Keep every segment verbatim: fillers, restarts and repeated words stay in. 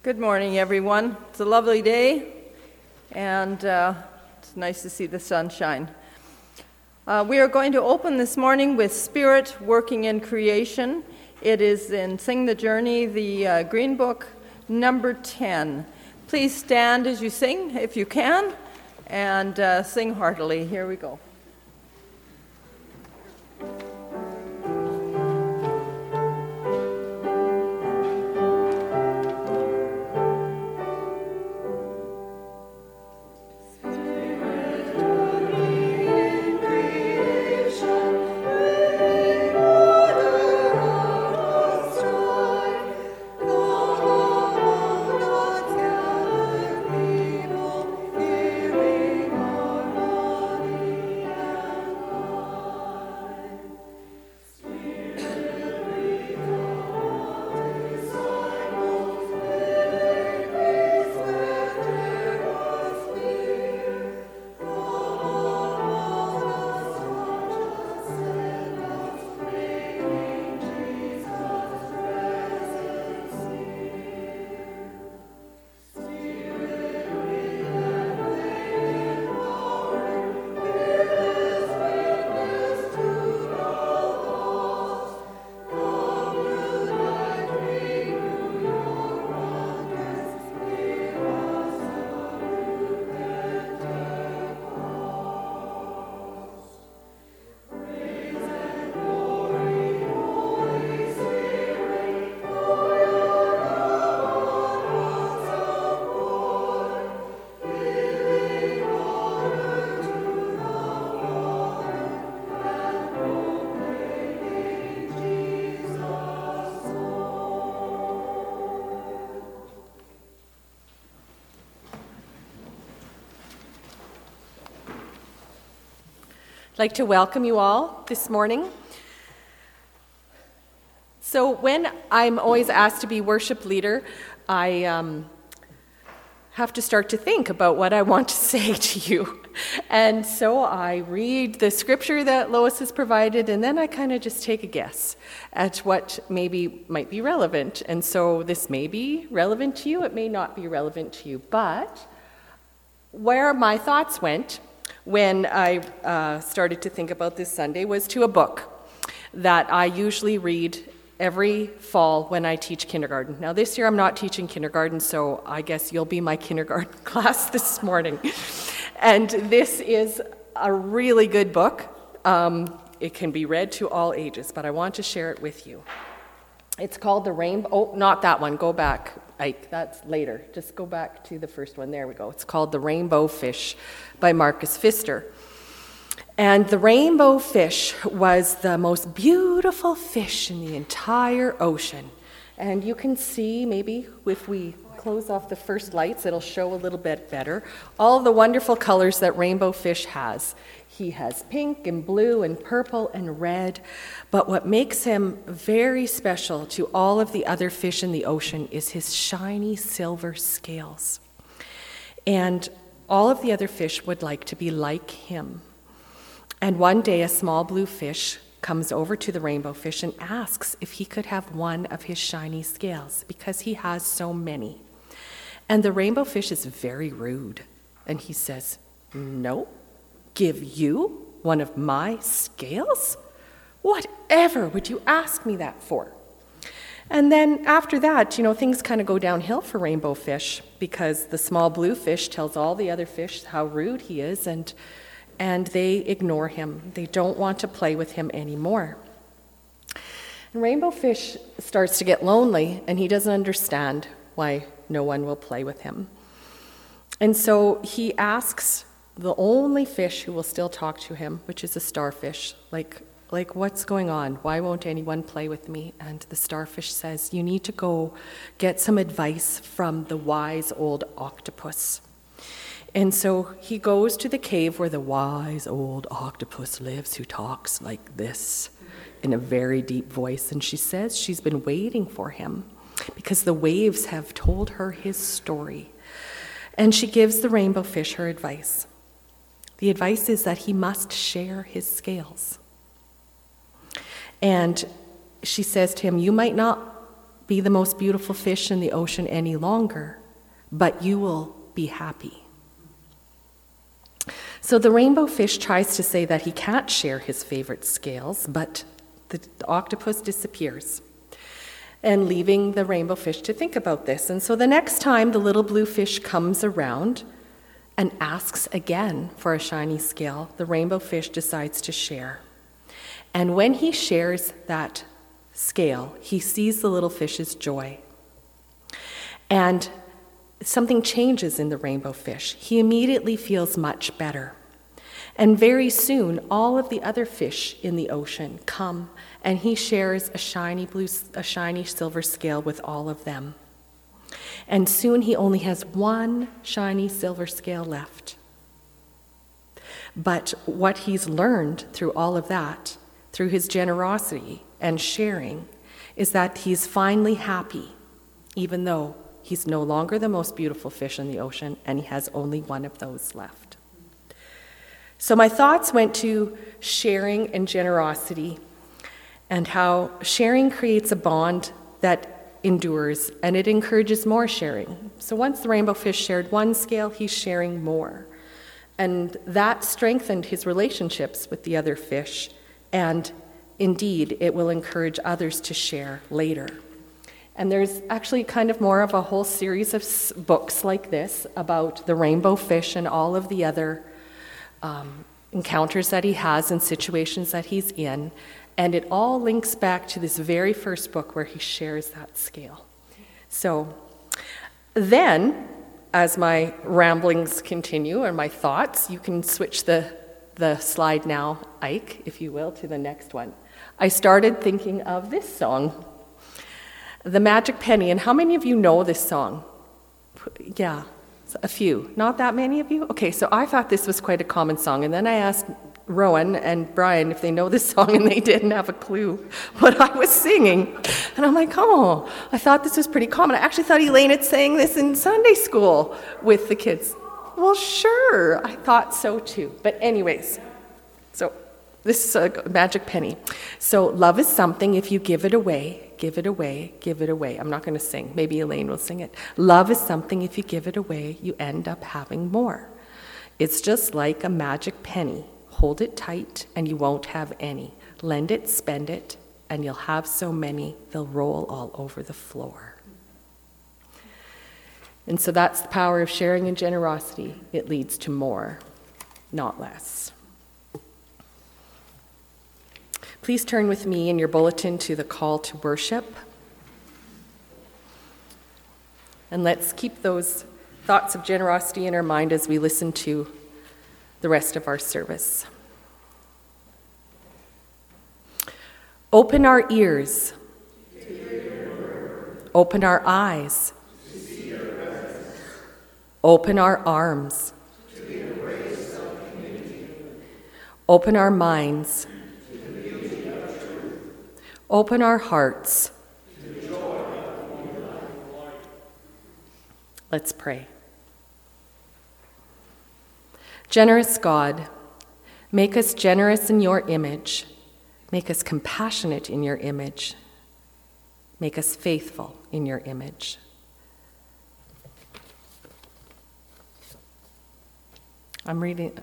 Good morning, everyone. It's a lovely day, and uh, it's nice to see the sunshine. Uh, we are going to open this morning with Spirit Working in Creation. It is in Sing the Journey, the uh, Green Book, number ten. Please stand as you sing, if you can, and uh, sing heartily. Here we go. I'd like to welcome you all this morning. So when I'm always asked to be worship leader, I um, have to start to think about what I want to say to you. And so I read the scripture that Lois has provided, and then I kind of just take a guess at what maybe might be relevant. And so this may be relevant to you, it may not be relevant to you, but where my thoughts went when I uh, started to think about this Sunday was to a book that I usually read every fall when I teach kindergarten. Now this year I'm not teaching kindergarten, so I guess you'll be my kindergarten class this morning. And this is a really good book. Um, it can be read to all ages, but I want to share it with you. It's called The Rainbow, oh, not that one, go back, Ike, that's later. Just go back to the first one, there we go. It's called The Rainbow Fish by Marcus Pfister. And the rainbow fish was the most beautiful fish in the entire ocean. And you can see, maybe if we close off the first lights, it'll show a little bit better, all the wonderful colors that rainbow fish has. He has pink and blue and purple and red, but what makes him very special to all of the other fish in the ocean is his shiny silver scales. And all of the other fish would like to be like him. And one day a small blue fish comes over to the rainbow fish and asks if he could have one of his shiny scales because he has so many. And the rainbow fish is very rude. And he says, "No, give you one of my scales? Whatever would you ask me that for?" And then after that, you know, things kind of go downhill for rainbow fish because the small blue fish tells all the other fish how rude he is, and and they ignore him. They don't want to play with him anymore. And rainbow fish starts to get lonely, and he doesn't understand why no one will play with him. And so he asks the only fish who will still talk to him, which is a starfish, like, like what's going on? Why won't anyone play with me? And the starfish says, you need to go get some advice from the wise old octopus. And so he goes to the cave where the wise old octopus lives, who talks like this in a very deep voice. And she says she's been waiting for him because the waves have told her his story. And she gives the rainbow fish her advice. The advice is that he must share his scales. And she says to him, you might not be the most beautiful fish in the ocean any longer, but you will be happy. So the rainbow fish tries to say that he can't share his favorite scales, but the, the octopus disappears, and leaving the rainbow fish to think about this. And so the next time the little blue fish comes around and asks again for a shiny scale, the rainbow fish decides to share. And when he shares that scale, he sees the little fish's joy. And something changes in the rainbow fish. He immediately feels much better. And very soon, all of the other fish in the ocean come, and he shares a shiny blue, a shiny silver scale with all of them. And soon he only has one shiny silver scale left. But what he's learned through all of that, through his generosity and sharing, is that he's finally happy, even though he's no longer the most beautiful fish in the ocean, and he has only one of those left. So my thoughts went to sharing and generosity, and how sharing creates a bond that endures, and it encourages more sharing. So once the rainbow fish shared one scale, he's sharing more. And that strengthened his relationships with the other fish, and indeed, it will encourage others to share later. And there's actually kind of more of a whole series of books like this about the rainbow fish and all of the other um, encounters that he has and situations that he's in. And it all links back to this very first book where he shares that scale. So then, as my ramblings continue and my thoughts, you can switch the, the slide now, Ike, if you will, to the next one. I started thinking of this song, The Magic Penny. And how many of you know this song? Yeah, a few. Not that many of you? Okay, so I thought this was quite a common song. And then I asked Rowan and Brian if they know this song, and they didn't have a clue what I was singing. And I'm like, oh, I thought this was pretty common. I actually thought Elaine had sang this in Sunday school with the kids. Well, sure, I thought so too. But anyways, so this is a magic penny. So love is something, if you give it away, give it away, give it away. I'm not going to sing. Maybe Elaine will sing it. Love is something, if you give it away, you end up having more. It's just like a magic penny. Hold it tight and you won't have any. Lend it, spend it, and you'll have so many, they'll roll all over the floor. And so that's the power of sharing and generosity. It leads to more, not less. Please turn with me in your bulletin to the call to worship. And let's keep those thoughts of generosity in our mind as we listen to the rest of our service. Open our ears. Open our eyes. Open our arms. Open our minds. Open our hearts. Let's pray. Generous God, make us generous in your image. Make us compassionate in your image. Make us faithful in your image. I'm reading.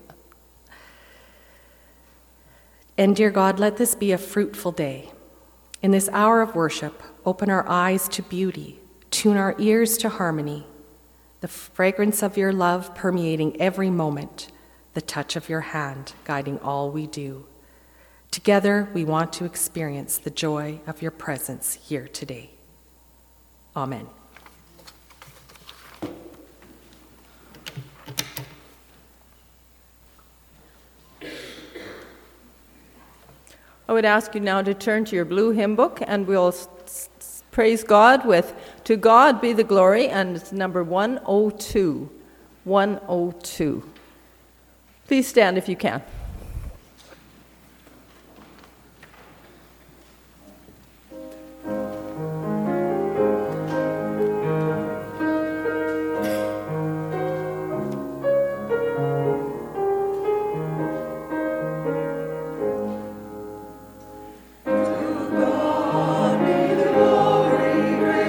And dear God, let this be a fruitful day. In this hour of worship, open our eyes to beauty, tune our ears to harmony, the fragrance of your love permeating every moment, the touch of your hand guiding all we do. Together, we want to experience the joy of your presence here today. Amen. I would ask you now to turn to your blue hymn book, and we'll s- s- praise God with To God Be the Glory, and it's number one oh two. one oh two. Please stand if you can. Glory,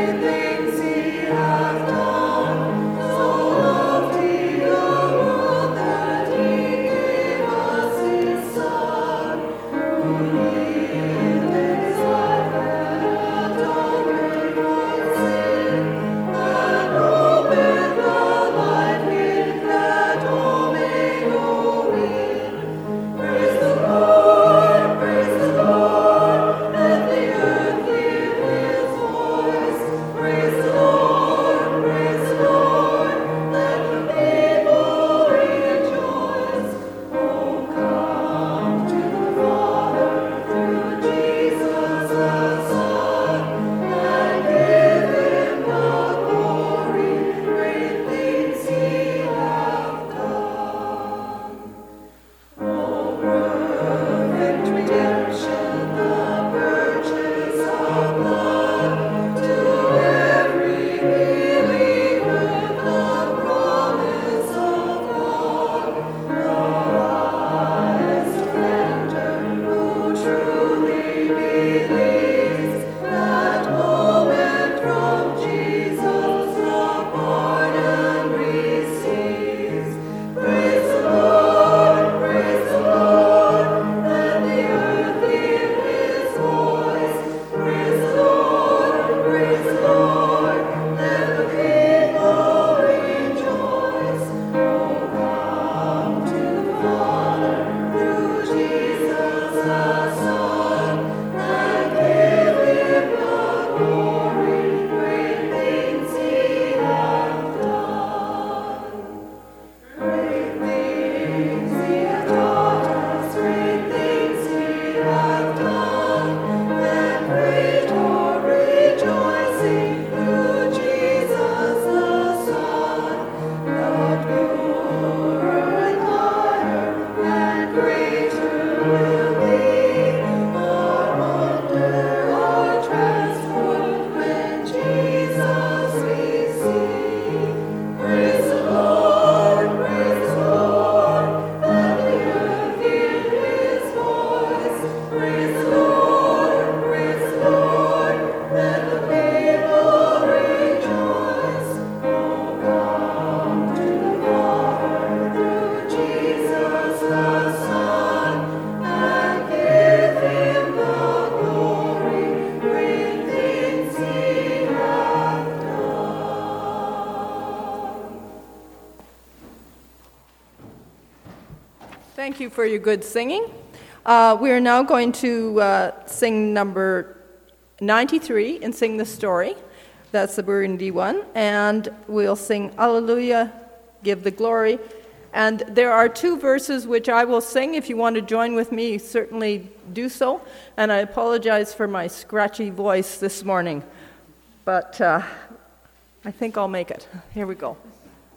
Thank you for your good singing. Uh, we are now going to uh, sing number ninety-three and sing the story. That's the Burundi one. And we'll sing Alleluia, Give the Glory. And there are two verses which I will sing. If you want to join with me, certainly do so. And I apologize for my scratchy voice this morning. But uh, I think I'll make it. Here we go.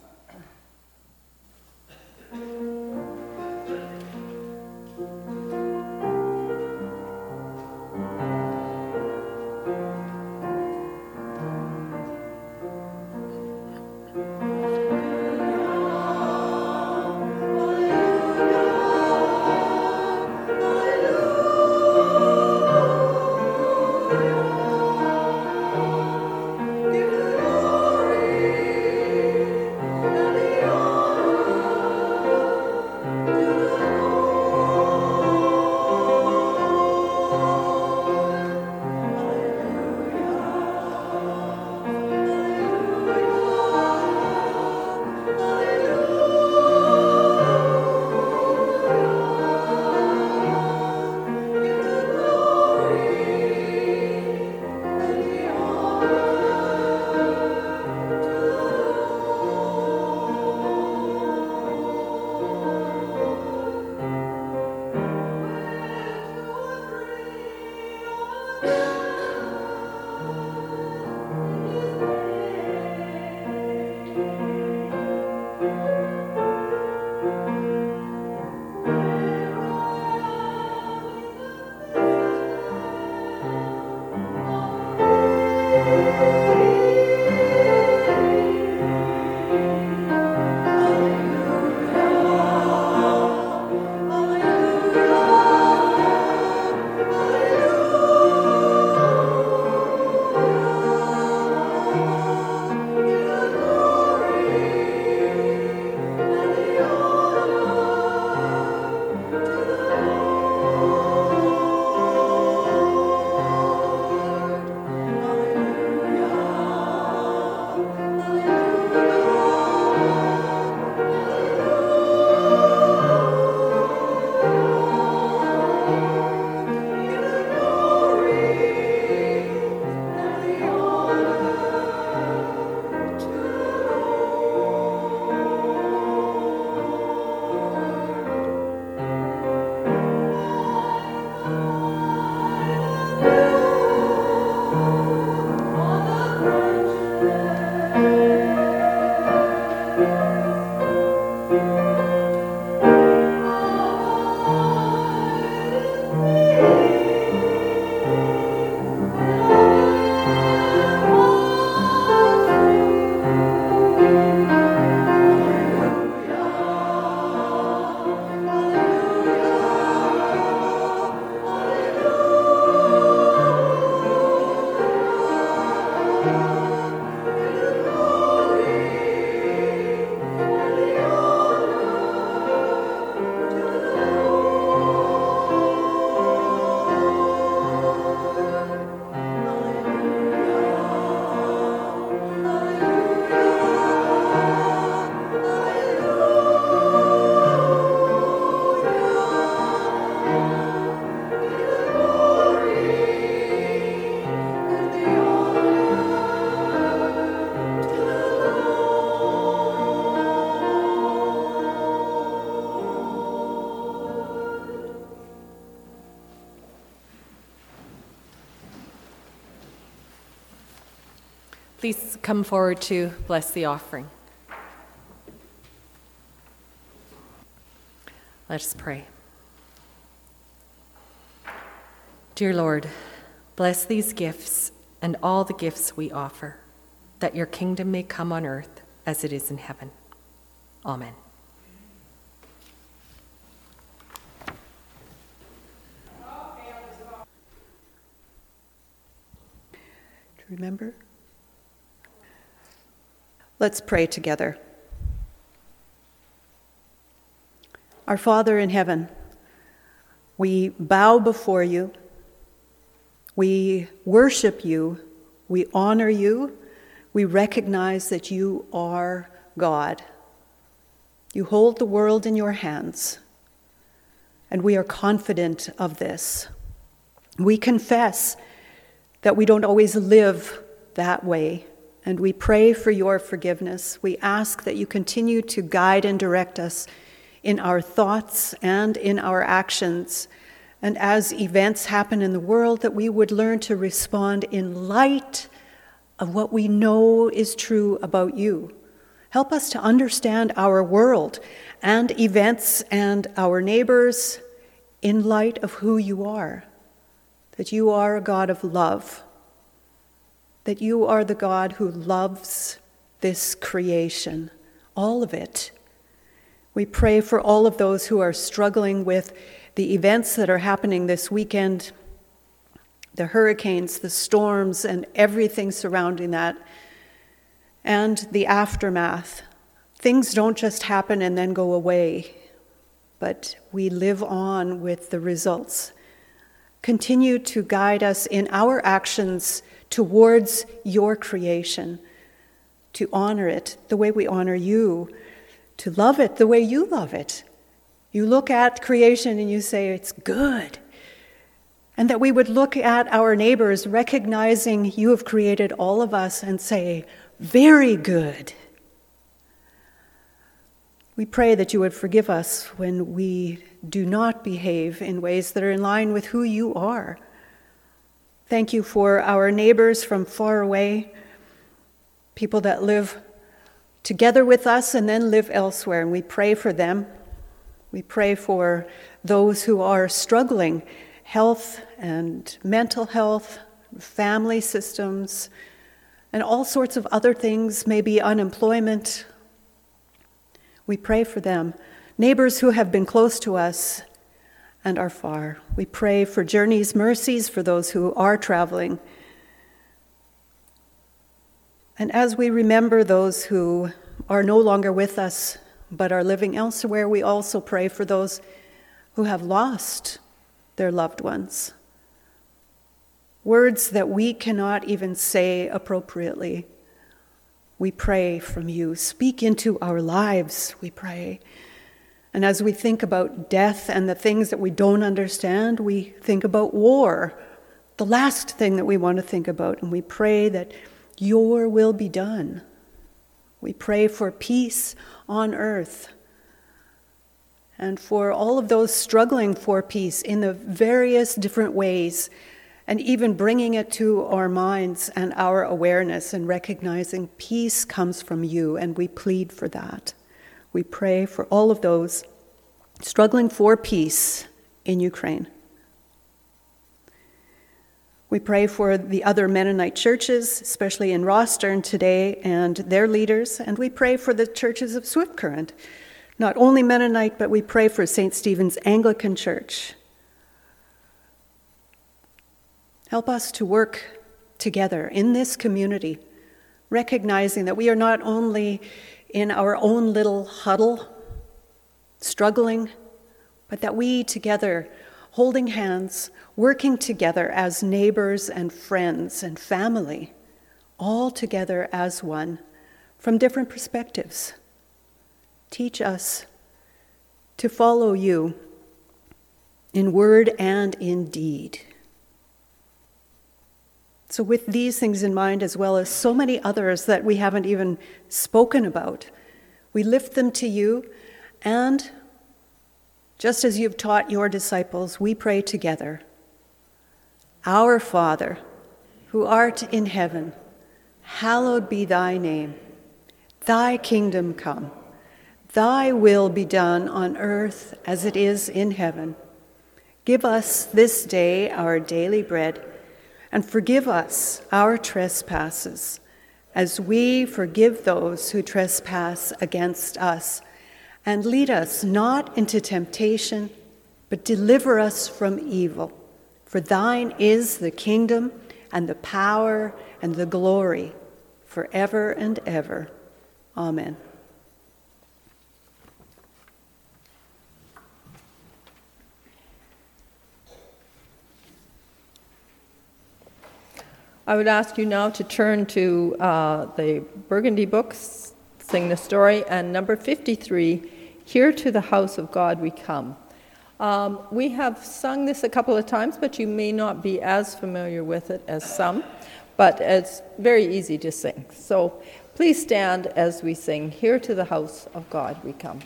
Please come forward to bless the offering. Let us pray. Dear Lord, bless these gifts and all the gifts we offer, that your kingdom may come on earth as it is in heaven. Amen. Do you remember? Let's pray together. Our Father in heaven, we bow before you. We worship you. We honor you. We recognize that you are God. You hold the world in your hands. and we are confident of this. We confess that we don't always live that way, and we pray for your forgiveness. We ask that you continue to guide and direct us in our thoughts and in our actions, and as events happen in the world, that we would learn to respond in light of what we know is true about you. Help us to understand our world and events and our neighbors in light of who you are, that you are a God of love, that you are the God who loves this creation, all of it. We pray for all of those who are struggling with the events that are happening this weekend, the hurricanes, the storms, and everything surrounding that, and the aftermath. Things don't just happen and then go away, but we live on with the results. Continue to guide us in our actions towards your creation, to honor it the way we honor you, to love it the way you love it. You look at creation and you say, it's good. And that we would look at our neighbors, recognizing you have created all of us, and say, very good. We pray that you would forgive us when we do not behave in ways that are in line with who you are. Thank you for our neighbors from far away, people that live together with us and then live elsewhere, and we pray for them. We pray for those who are struggling, health and mental health, family systems, and all sorts of other things, maybe unemployment. We pray for them. Neighbors who have been close to us and are far. We pray for journeys, mercies for those who are traveling. And as we remember those who are no longer with us but are living elsewhere, we also pray for those who have lost their loved ones. Words that we cannot even say appropriately. We pray from you. Speak into our lives, we pray. And as we think about death and the things that we don't understand, we think about war, the last thing that we want to think about. And we pray that your will be done. We pray for peace on earth and for all of those struggling for peace in the various different ways, and even bringing it to our minds and our awareness and recognizing peace comes from you, and we plead for that. We pray for all of those struggling for peace in Ukraine. We pray for the other Mennonite churches, especially in Rostern today, and their leaders, and we pray for the churches of Swift Current. Not only Mennonite, but we pray for Saint Stephen's Anglican Church. Help us to work together in this community, recognizing that we are not only in our own little huddle, struggling, but that we together, holding hands, working together as neighbors and friends and family, all together as one, from different perspectives. Teach us to follow you in word and in deed. So with these things in mind, as well as so many others that we haven't even spoken about, we lift them to you, and just as you've taught your disciples, we pray together. Our Father, who art in heaven, hallowed be thy name. Thy kingdom come. Thy will be done on earth as it is in heaven. Give us this day our daily bread, and forgive us our trespasses, as we forgive those who trespass against us. And lead us not into temptation, but deliver us from evil. For thine is the kingdom and the power and the glory forever and ever. Amen. I would ask you now to turn to uh, the Burgundy books, Sing the Story, and number fifty-three, Here to the House of God We Come. Um, we have sung this a couple of times, but you may not be as familiar with it as some, but it's very easy to sing. So please stand as we sing, "Here to the House of God We Come."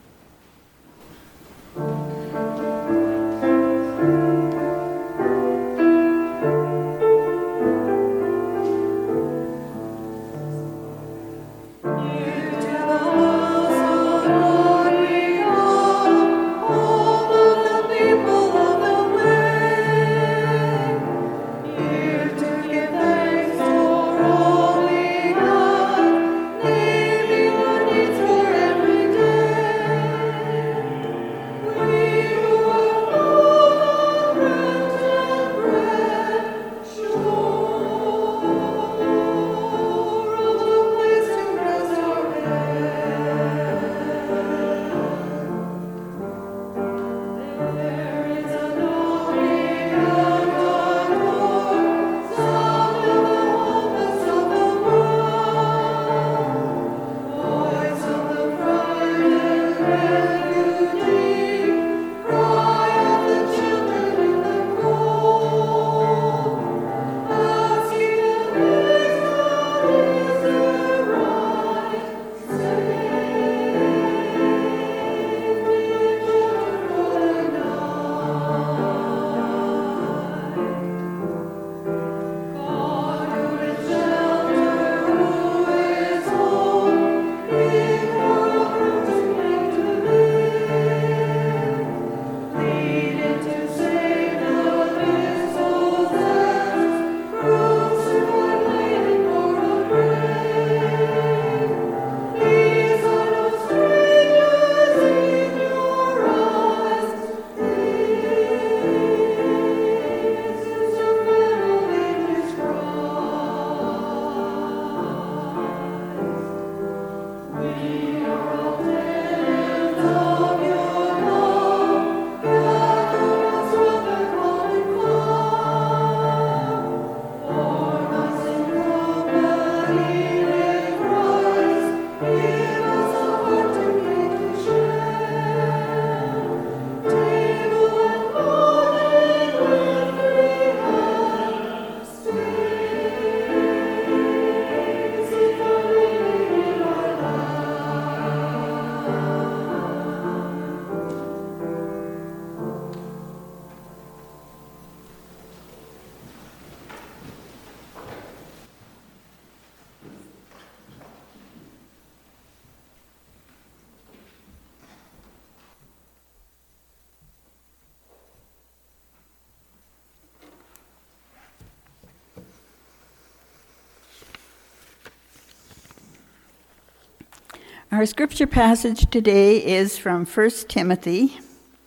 Our scripture passage today is from First Timothy,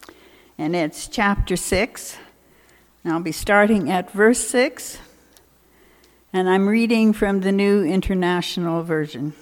and it's chapter six. And I'll be starting at verse six, and I'm reading from the New International Version.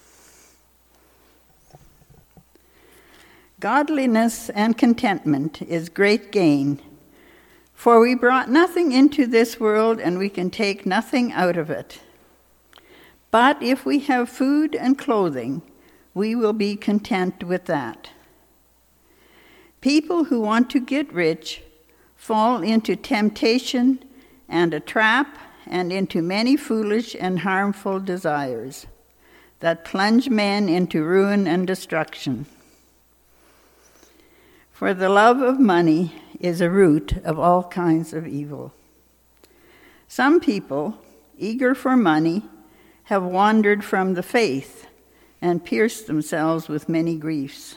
Godliness and contentment is great gain, for we brought nothing into this world, and we can take nothing out of it. But if we have food and clothing, we will be content with that. People who want to get rich fall into temptation and a trap and into many foolish and harmful desires that plunge men into ruin and destruction. For the love of money is a root of all kinds of evil. Some people, eager for money, have wandered from the faith and pierced themselves with many griefs.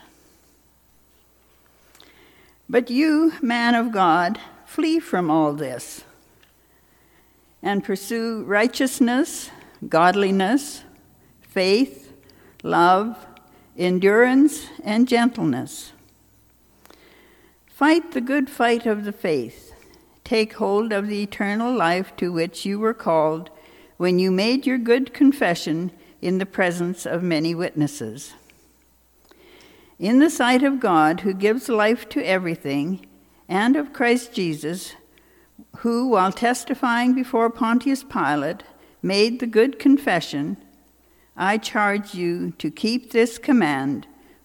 But you, man of God, flee from all this and pursue righteousness, godliness, faith, love, endurance, and gentleness. Fight the good fight of the faith. Take hold of the eternal life to which you were called when you made your good confession in the presence of many witnesses. In the sight of God, who gives life to everything, and of Christ Jesus, who, while testifying before Pontius Pilate, made the good confession, I charge you to keep this command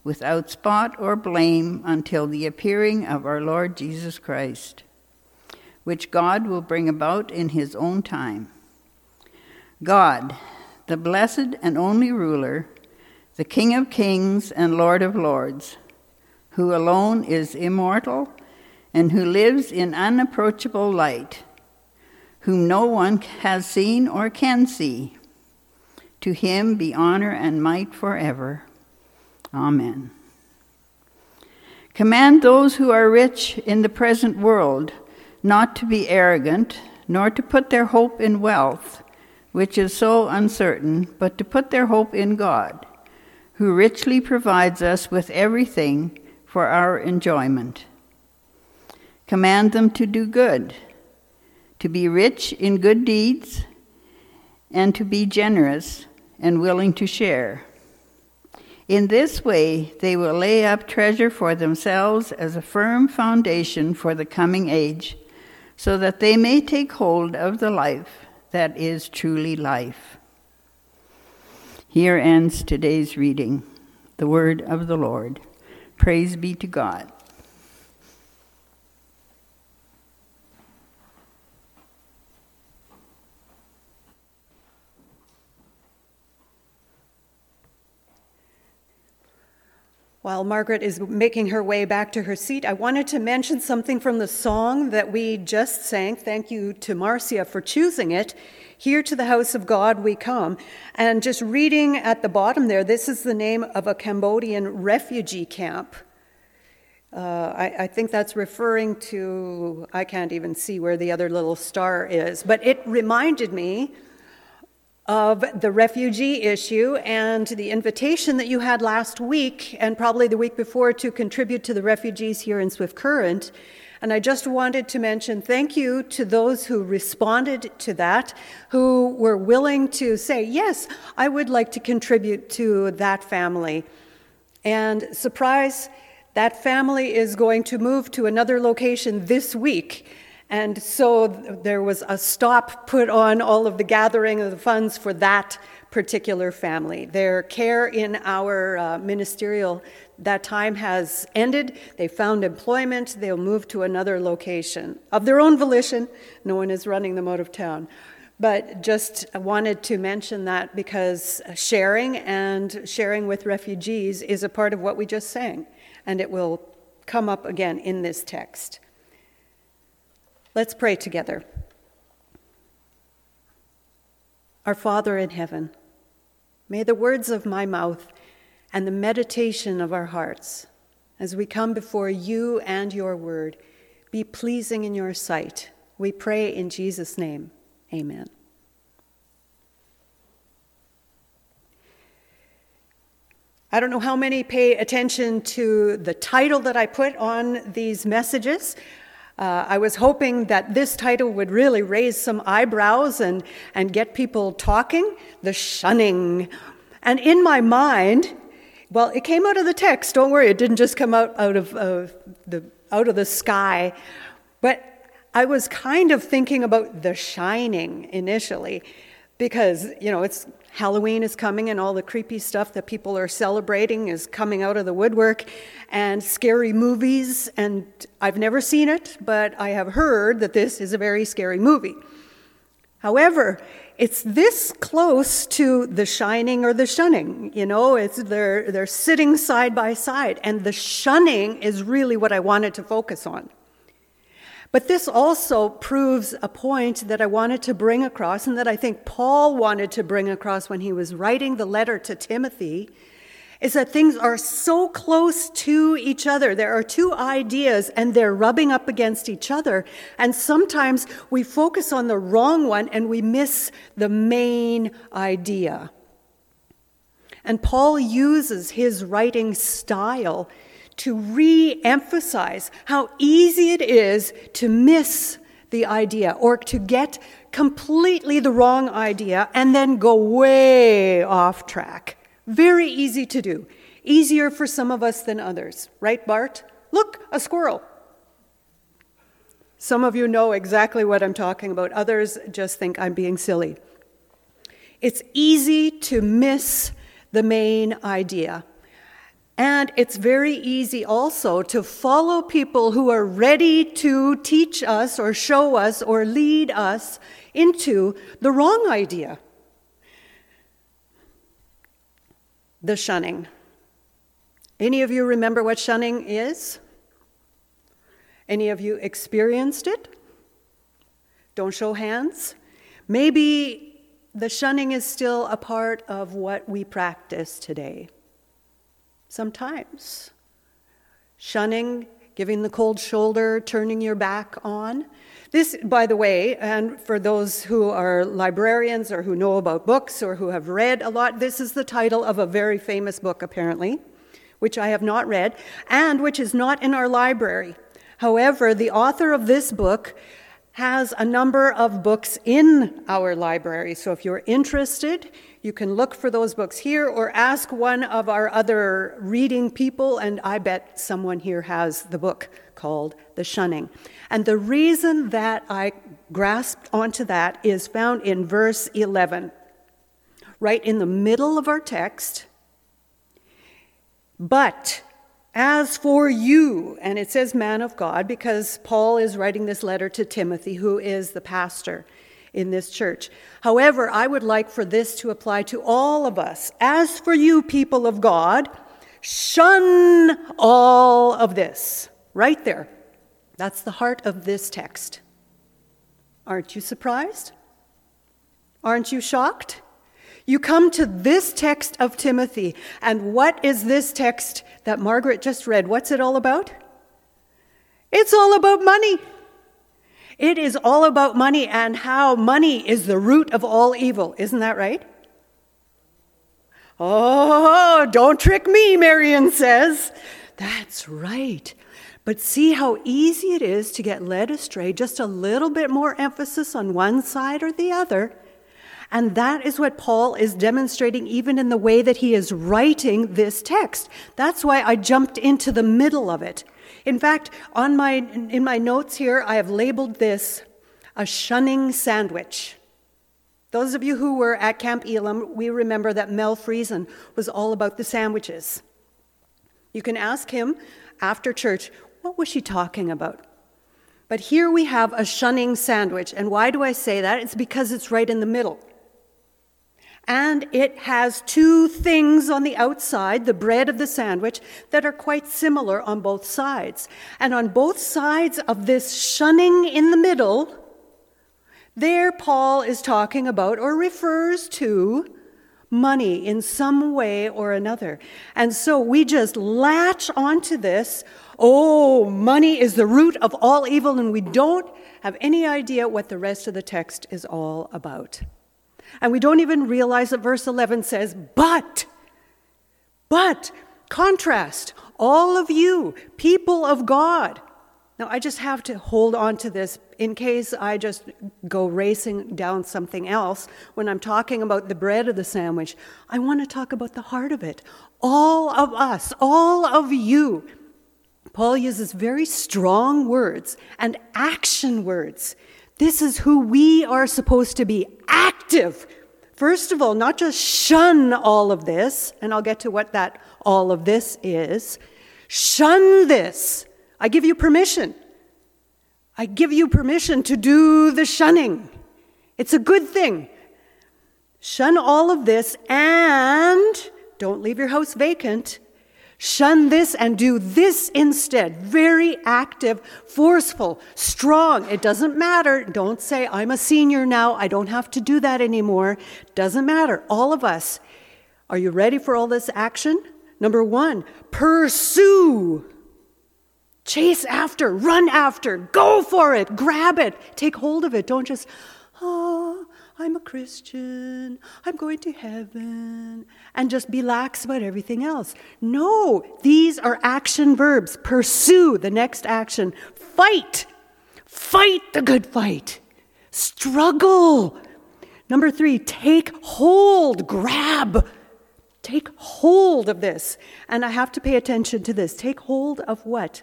without spot or blame until the appearing of our Lord Jesus Christ, which God will bring about in his own time. God, the blessed and only ruler, the King of kings and Lord of lords, who alone is immortal and who lives in unapproachable light, whom no one has seen or can see. To him be honor and might forever. Amen. Command those who are rich in the present world not to be arrogant, nor to put their hope in wealth, which is so uncertain, but to put their hope in God, who richly provides us with everything for our enjoyment. Command them to do good, to be rich in good deeds, and to be generous and willing to share. In this way, they will lay up treasure for themselves as a firm foundation for the coming age, so that they may take hold of the life that is truly life. Here ends today's reading, the word of the Lord. Praise be to God. While Margaret is making her way back to her seat, I wanted to mention something from the song that we just sang. Thank you to Marcia for choosing it. Here to the house of God we come. And just reading at the bottom there, this is the name of a Cambodian refugee camp. Uh, I, I think that's referring to, I can't even see where the other little star is, but it reminded me of the refugee issue and the invitation that you had last week and probably the week before to contribute to the refugees here in Swift Current. And I just wanted to mention thank you to those who responded to that, who were willing to say, yes, I would like to contribute to that family. And surprise, that family is going to move to another location this week. And so there was a stop put on all of the gathering of the funds for that particular family. Their care in our uh, ministerial, that time has ended. They found employment. They'll move to another location of their own volition. No one is running them out of town. But just wanted to mention that because sharing and sharing with refugees is a part of what we just sang. And it will come up again in this text. Let's pray together. Our Father in heaven, may the words of my mouth and the meditation of our hearts, as we come before you and your word, be pleasing in your sight. We pray in Jesus' name. Amen. I don't know how many pay attention to the title that I put on these messages. Uh, I was hoping that this title would really raise some eyebrows and, and get people talking, the shunning. And in my mind, well, it came out of the text, don't worry, it didn't just come out, out, of, uh, the, out of the sky. But I was kind of thinking about The Shining initially, because, you know, it's Halloween is coming and all the creepy stuff that people are celebrating is coming out of the woodwork, and scary movies, and I've never seen it, but I have heard that this is a very scary movie. However, it's this close to The Shining or The Shunning, you know, it's they're they're sitting side by side, and The Shunning is really what I wanted to focus on. But this also proves a point that I wanted to bring across, and that I think Paul wanted to bring across when he was writing the letter to Timothy, is that things are so close to each other. There are two ideas, and they're rubbing up against each other. And sometimes we focus on the wrong one, and we miss the main idea. And Paul uses his writing style to re-emphasize how easy it is to miss the idea or to get completely the wrong idea and then go way off track. Very easy to do. Easier for some of us than others. Right, Bart? Look, a squirrel. Some of you know exactly what I'm talking about. Others just think I'm being silly. It's easy to miss the main idea. And it's very easy also to follow people who are ready to teach us or show us or lead us into the wrong idea. The shunning. Any of you remember what shunning is? Any of you experienced it? Don't show hands. Maybe the shunning is still a part of what we practice today. Sometimes. Shunning, giving the cold shoulder, turning your back on. This, by the way, and for those who are librarians or who know about books or who have read a lot, this is the title of a very famous book, apparently, which I have not read, and which is not in our library. However, the author of this book has a number of books in our library. So if you're interested, you can look for those books here or ask one of our other reading people, and I bet someone here has the book called The Shunning. And the reason that I grasped onto that is found in verse eleven, right in the middle of our text. But as for you, and it says man of God, because Paul is writing this letter to Timothy, who is the pastor in this church. However, I would like for this to apply to all of us. As for you, people of God, shun all of this. Right there. That's the heart of this text. Aren't you surprised? Aren't you shocked? You come to this text of Timothy, and what is this text that Margaret just read? What's it all about? It's all about money. It is all about money and how money is the root of all evil. Isn't that right? Oh, don't trick me, Marion says. That's right. But see how easy it is to get led astray, just a little bit more emphasis on one side or the other. And that is what Paul is demonstrating even in the way that he is writing this text. That's why I jumped into the middle of it. In fact, on my in my notes here, I have labeled this a shunning sandwich. Those of you who were at Camp Elam, we remember that Mel Friesen was all about the sandwiches. You can ask him after church, what was she talking about? But here we have a shunning sandwich. And why do I say that? It's because it's right in the middle. And it has two things on the outside, the bread of the sandwich, that are quite similar on both sides. And on both sides of this shunning in the middle, there Paul is talking about or refers to money in some way or another. And so we just latch onto this, oh, money is the root of all evil, and we don't have any idea what the rest of the text is all about. And we don't even realize that verse eleven says, but, but, contrast, all of you, people of God. Now, I just have to hold on to this in case I just go racing down something else. When I'm talking about the bread of the sandwich, I want to talk about the heart of it. All of us, all of you. Paul uses very strong words and action words. This is who we are supposed to be, active. First of all, not just shun all of this, and I'll get to what that all of this is. Shun this. I give you permission. I give you permission to do the shunning. It's a good thing. Shun all of this and don't leave your house vacant. Shun this and do this instead. Very active, forceful, strong. It doesn't matter. Don't say, I'm a senior now. I don't have to do that anymore. Doesn't matter. All of us. Are you ready for all this action? Number one, pursue. Chase after, run after, go for it, grab it, take hold of it. Don't just, oh, I'm a Christian, I'm going to heaven, and just be lax about everything else. No, these are action verbs. Pursue, the next action. Fight, fight the good fight. Struggle. Number three, take hold, grab. Take hold of this. And I have to pay attention to this. Take hold of what?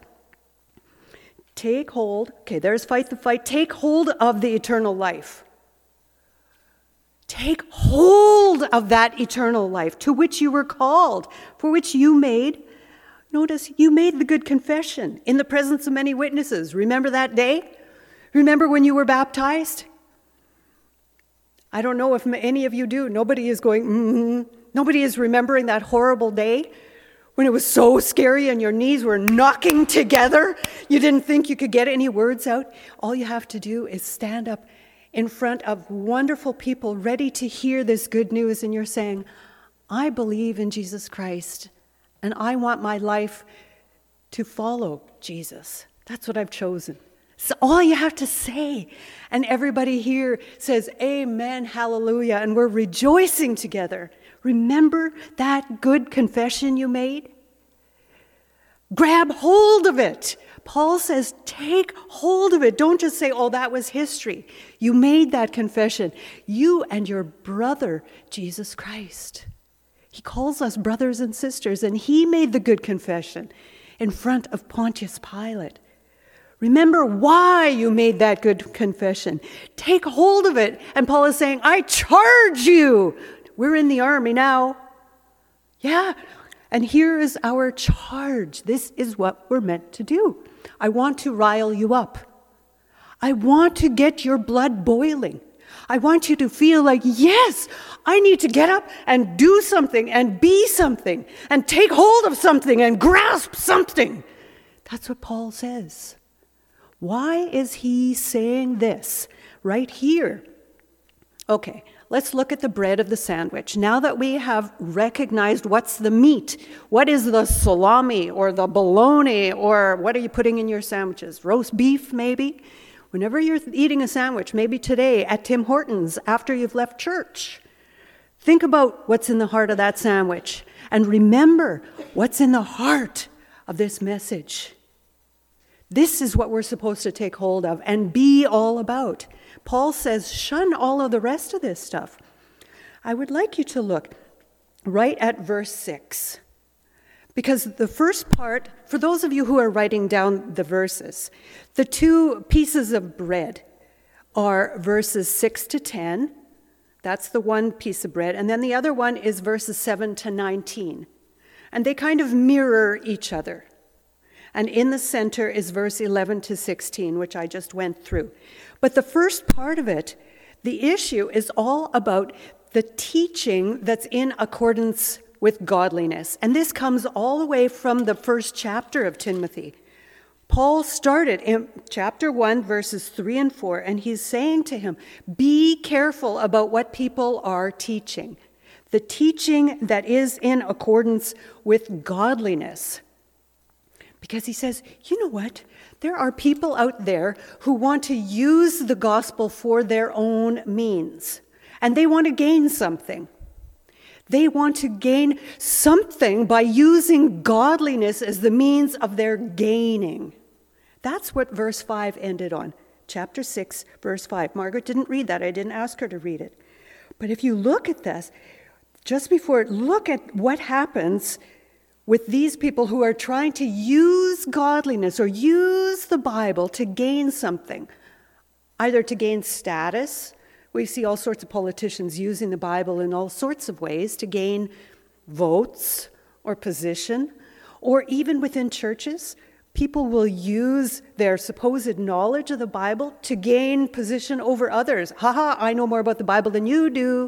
Take hold, okay, there's fight the fight. Take hold of the eternal life. Take hold of that eternal life to which you were called, for which you made Notice you made the good confession in the presence of many witnesses. Remember that day? Remember when you were baptized? I don't know if any of you do. Nobody is going, mm-hmm. Nobody is remembering that horrible day when it was so scary and your knees were knocking together. You didn't think you could get any words out. All you have to do is stand up in front of wonderful people ready to hear this good news, and you're saying, I believe in Jesus Christ, and I want my life to follow Jesus. That's what I've chosen. So all you have to say. And everybody here says, amen, hallelujah, and we're rejoicing together. Remember that good confession you made? Grab hold of it. Paul says, take hold of it. Don't just say, oh, that was history. You made that confession. You and your brother, Jesus Christ. He calls us brothers and sisters, and he made the good confession in front of Pontius Pilate. Remember why you made that good confession. Take hold of it. And Paul is saying, I charge you. We're in the army now. Yeah. And here is our charge. This is what we're meant to do. I want to rile you up. I want to get your blood boiling. I want you to feel like, yes, I need to get up and do something and be something and take hold of something and grasp something. That's what Paul says. Why is he saying this right here? Okay, let's look at the bread of the sandwich. Now that we have recognized what's the meat, what is the salami or the bologna, or what are you putting in your sandwiches? Roast beef, maybe? Whenever you're eating a sandwich, maybe today at Tim Hortons after you've left church, think about what's in the heart of that sandwich. And remember what's in the heart of this message. This is what we're supposed to take hold of and be all about. Paul says, shun all of the rest of this stuff. I would like you to look right at verse six. Because the first part, for those of you who are writing down the verses, the two pieces of bread are verses six to ten. That's the one piece of bread. And then the other one is verses seven to nineteen. And they kind of mirror each other. And in the center is verse eleven to sixteen, which I just went through. But the first part of it, the issue is all about the teaching that's in accordance with godliness. And this comes all the way from the first chapter of Timothy. Paul started in chapter one, verses three and four, and he's saying to him, be careful about what people are teaching. The teaching that is in accordance with godliness. Because he says, you know what? There are people out there who want to use the gospel for their own means. And they want to gain something. They want to gain something by using godliness as the means of their gaining. That's what verse five ended on. Chapter six, verse five. Margaret didn't read that. I didn't ask her to read it. But if you look at this, just before, look at what happens with these people who are trying to use godliness or use the Bible to gain something, either to gain status. We see all sorts of politicians using the Bible in all sorts of ways to gain votes or position, or even within churches, people will use their supposed knowledge of the Bible to gain position over others. Haha, I know more about the Bible than you do.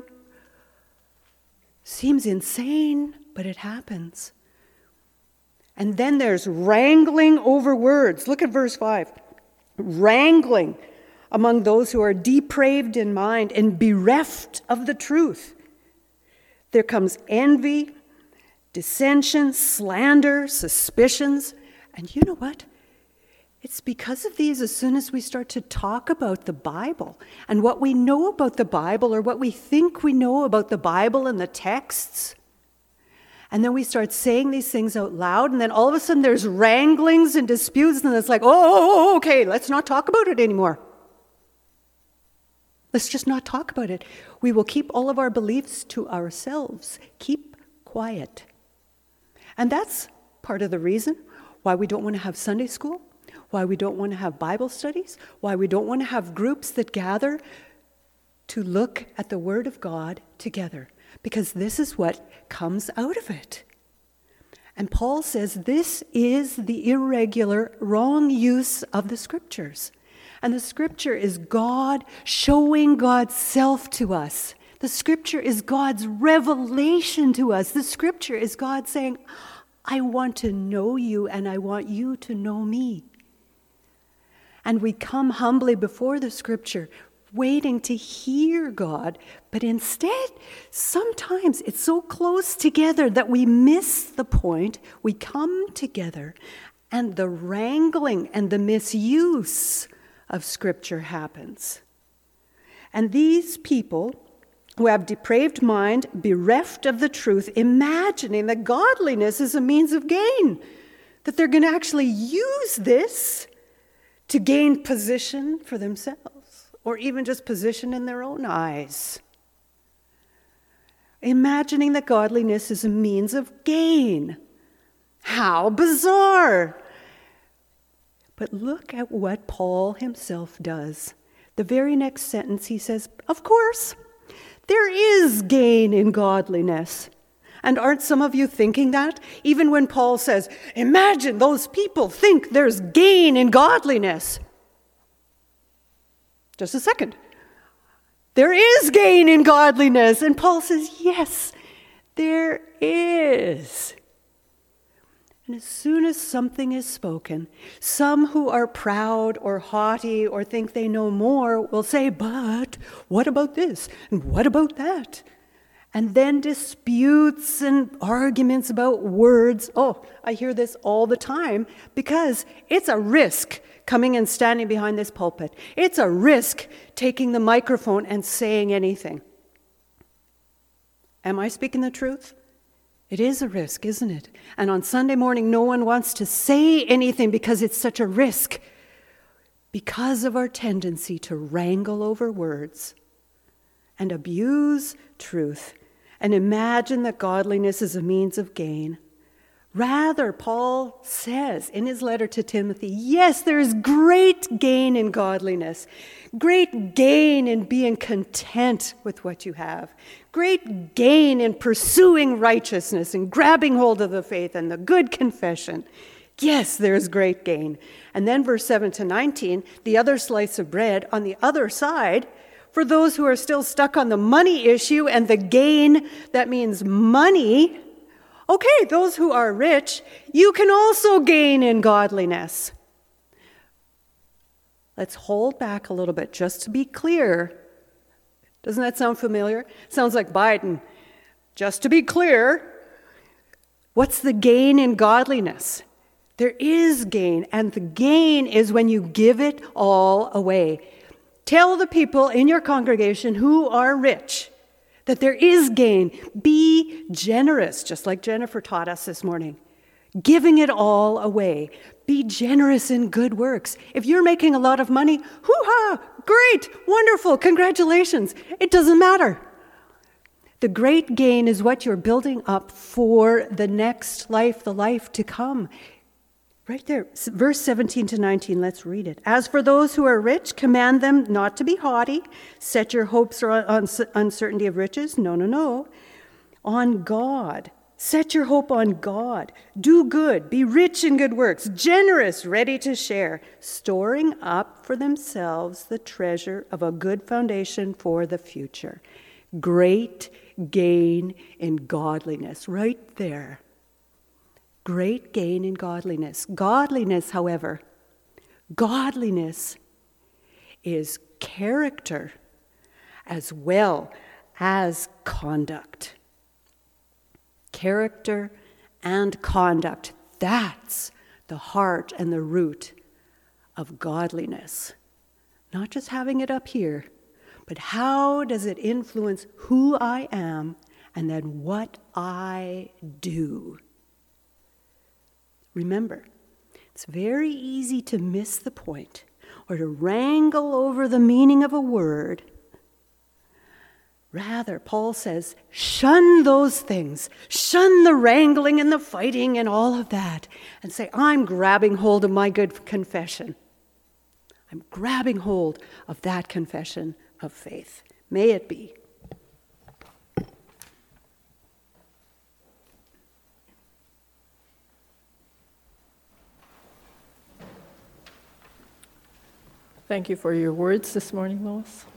Seems insane, but it happens. And then there's wrangling over words. Look at verse five. Wrangling among those who are depraved in mind and bereft of the truth. There comes envy, dissension, slander, suspicions. And you know what? It's because of these, as soon as we start to talk about the Bible and what we know about the Bible or what we think we know about the Bible and the texts, and then we start saying these things out loud, and then all of a sudden there's wranglings and disputes, and it's like, oh, okay, let's not talk about it anymore. Let's just not talk about it. We will keep all of our beliefs to ourselves. Keep quiet. And that's part of the reason why we don't want to have Sunday school, why we don't want to have Bible studies, why we don't want to have groups that gather to look at the Word of God together. Because this is what comes out of it. And Paul says this is the irregular, wrong use of the Scriptures. And the Scripture is God showing God's self to us. The Scripture is God's revelation to us. The Scripture is God saying, I want to know you and I want you to know me. And we come humbly before the Scripture, waiting to hear God, but instead, sometimes it's so close together that we miss the point. We come together, and the wrangling and the misuse of Scripture happens. And these people who have depraved mind, bereft of the truth, imagining that godliness is a means of gain, that they're going to actually use this to gain position for themselves, or even just position in their own eyes. Imagining that godliness is a means of gain. How bizarre! But look at what Paul himself does. The very next sentence he says, of course, there is gain in godliness. And aren't some of you thinking that? Even when Paul says, imagine those people think there's gain in godliness. Just a second. There is gain in godliness. And Paul says, yes, there is. And as soon as something is spoken, some who are proud or haughty or think they know more will say, but what about this? And what about that? And then disputes and arguments about words. Oh, I hear this all the time because it's a risk coming and standing behind this pulpit. It's a risk taking the microphone and saying anything. Am I speaking the truth? It is a risk, isn't it? And on Sunday morning, no one wants to say anything because it's such a risk, because of our tendency to wrangle over words and abuse truth and imagine that godliness is a means of gain. Rather, Paul says in his letter to Timothy, yes, there is great gain in godliness, great gain in being content with what you have, great gain in pursuing righteousness and grabbing hold of the faith and the good confession. Yes, there is great gain. And then verse seven to nineteen, the other slice of bread on the other side, for those who are still stuck on the money issue and the gain, that means money. Okay, those who are rich, you can also gain in godliness. Let's hold back a little bit just to be clear. Doesn't that sound familiar? Sounds like Biden. Just to be clear, what's the gain in godliness? There is gain, and the gain is when you give it all away. Tell the people in your congregation who are rich that there is gain. Be generous, just like Jennifer taught us this morning. Giving it all away. Be generous in good works. If you're making a lot of money, hoo-ha, great, wonderful, congratulations. It doesn't matter. The great gain is what you're building up for the next life, the life to come. Right there, verse seventeen to nineteen, let's read it. As for those who are rich, command them not to be haughty. Set your hopes on uncertainty of riches. No, no, no. On God. Set your hope on God. Do good. Be rich in good works. Generous, ready to share. Storing up for themselves the treasure of a good foundation for the future. Great gain in godliness. Right there. Great gain in godliness. Godliness, however, godliness is character as well as conduct. Character and conduct. That's the heart and the root of godliness. Not just having it up here, but how does it influence who I am and then what I do? Remember, it's very easy to miss the point or to wrangle over the meaning of a word. Rather, Paul says, shun those things. Shun the wrangling and the fighting and all of that. And say, I'm grabbing hold of my good confession. I'm grabbing hold of that confession of faith. May it be. Thank you for your words this morning, Lois.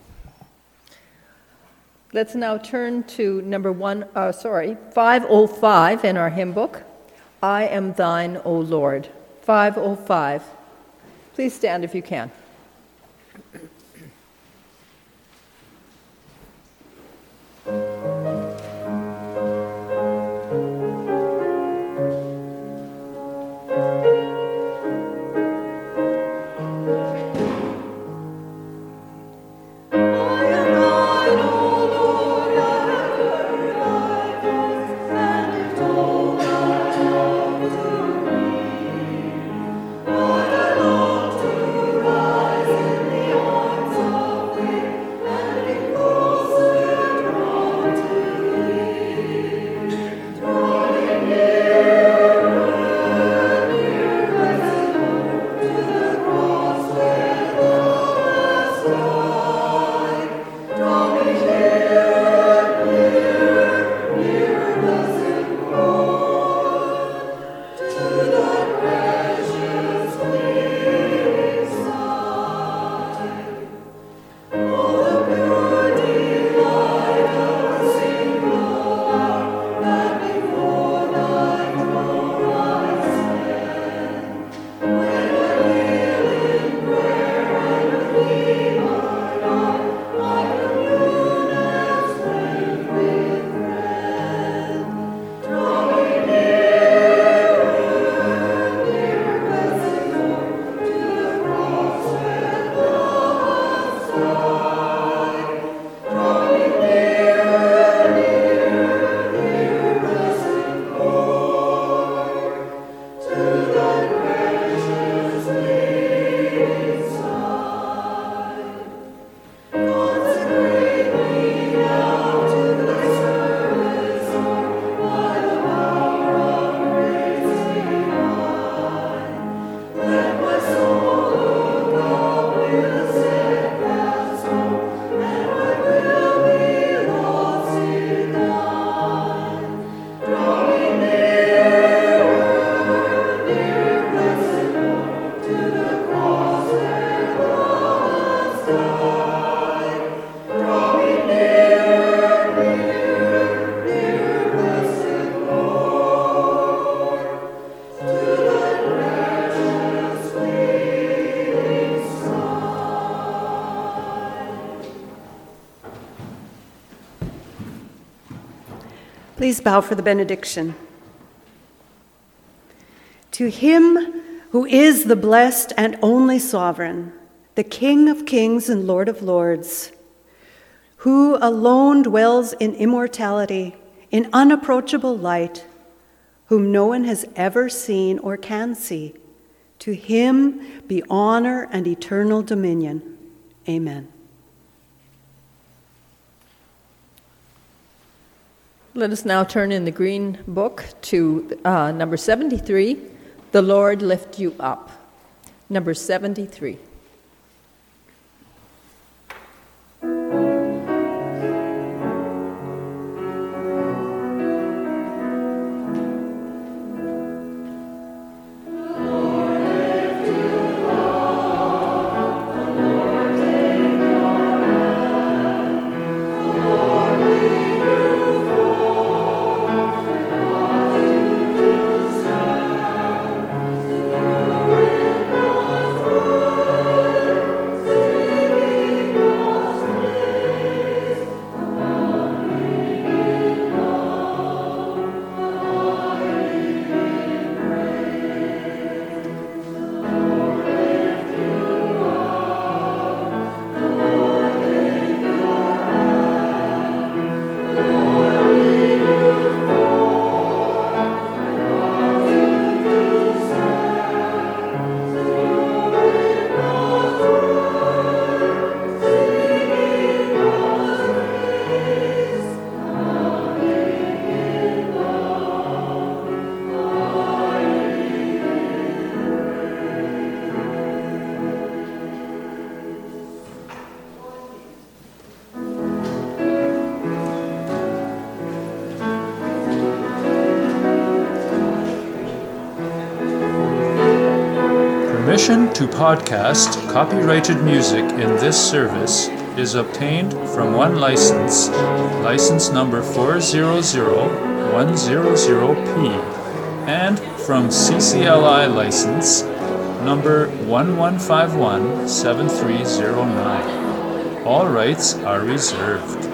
Let's now turn to number one, uh, sorry, five oh five in our hymn book. I am thine, O Lord. five oh five. Please stand if you can. Please bow for the benediction. To him who is the blessed and only sovereign, the King of kings and Lord of lords, who alone dwells in immortality, in unapproachable light, whom no one has ever seen or can see, to him be honor and eternal dominion. Amen. Let us now turn in the Green Book to uh, number seventy-three, The Lord Lift You Up. Number seventy-three. Lord Permission to podcast copyrighted music in this service is obtained from one license, license number four zero zero one zero zero P, and from C C L I license number one one five one seven three zero nine. All rights are reserved.